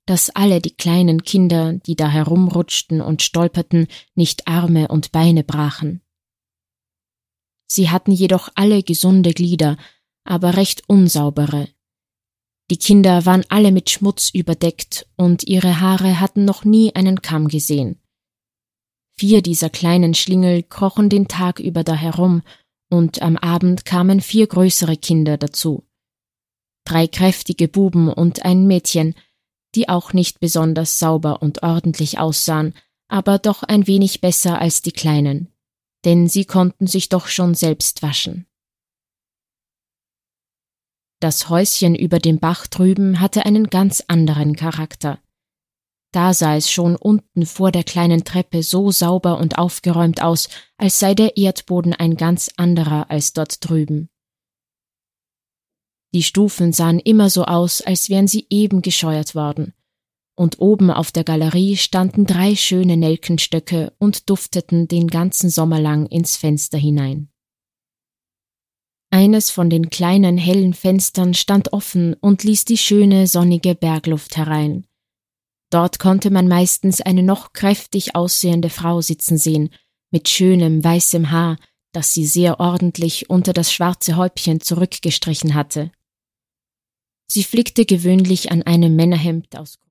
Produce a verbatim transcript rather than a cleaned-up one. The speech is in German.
dass alle die kleinen Kinder, die da herumrutschten und stolperten, nicht Arme und Beine brachen. Sie hatten jedoch alle gesunde Glieder, aber recht unsaubere. Die Kinder waren alle mit Schmutz überdeckt und ihre Haare hatten noch nie einen Kamm gesehen. Vier dieser kleinen Schlingel krochen den Tag über da herum und am Abend kamen vier größere Kinder dazu. Drei kräftige Buben und ein Mädchen, die auch nicht besonders sauber und ordentlich aussahen, aber doch ein wenig besser als die Kleinen, denn sie konnten sich doch schon selbst waschen. Das Häuschen über dem Bach drüben hatte einen ganz anderen Charakter. Da sah es schon unten vor der kleinen Treppe so sauber und aufgeräumt aus, als sei der Erdboden ein ganz anderer als dort drüben. Die Stufen sahen immer so aus, als wären sie eben gescheuert worden, und oben auf der Galerie standen drei schöne Nelkenstöcke und dufteten den ganzen Sommer lang ins Fenster hinein. Eines von den kleinen hellen Fenstern stand offen und ließ die schöne sonnige Bergluft herein. Dort konnte man meistens eine noch kräftig aussehende Frau sitzen sehen, mit schönem weißem Haar, das sie sehr ordentlich unter das schwarze Häubchen zurückgestrichen hatte. Sie flickte gewöhnlich an einem Männerhemd aus